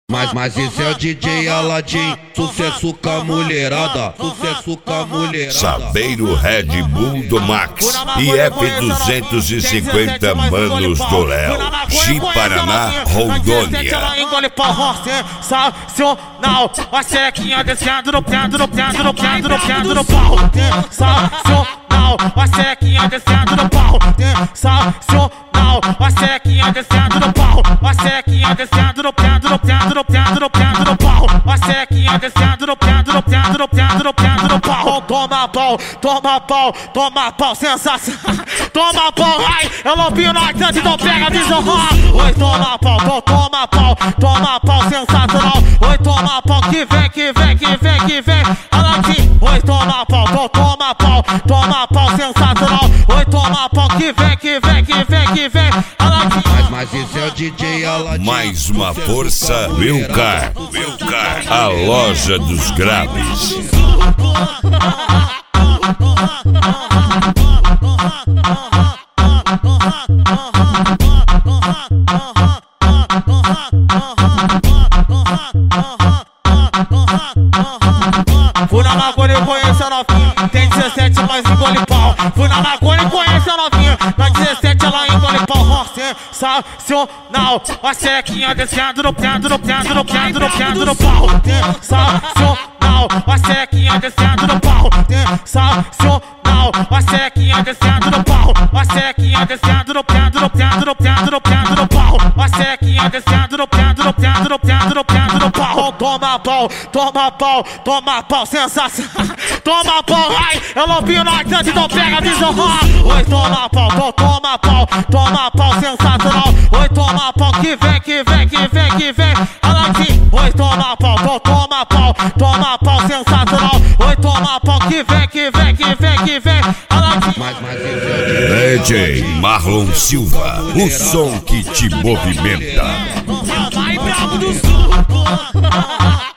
Mas esse é o DJ Aladim, sucesso com a mulherada, sucesso com a mulherada. Sabeiro Red Bull do Max e F250 Manos do Léo, Ji-Paraná, Rondônia. Engole pau sensacional, a xerequinha descendo no pau. Sensacional, a xerequinha descendo no pau. Sensacional, a xerequinha descendo no pau. A xerequinha descendo no pau. A xerequinha descendo no pau. Toma pau, sensação. Toma pau, ai, eu não vi nós antes, então pega a visão. Oi, toma pau, sensacional. Oi, toma pau, que vem. Aladim, oi, toma pau, sensacional. Oi, toma pau, que vem. Aladim. Mas esse é o DJ Aladim. Mais uma força, Wilcar, a loja dos graves. Fui na maconha e conheci a novinha, tem 17, mas engole pau. Fui na maconha e conheci a novinha, na 17 ela engole pau. Sensacional, a xerequinha descendo no pau. Sensacional, a xerequinha descendo no pau. Sensacional, a xerequinha descendo no pau. A xerequinha descendo no pau. A xerequinha descendo no pau. Toma pau, sensação. Toma pau, ai, eu não vi nós antes, então pega a visão. Oi, toma pau, sensacional. Oi, toma pau, que vem. Aladim, oi, toma pau, sensacional. Oi, toma pau, que vem. Aladim. Mas esse é o DJ Marlon Silva, o som que te movimenta. Vai bravo do sul.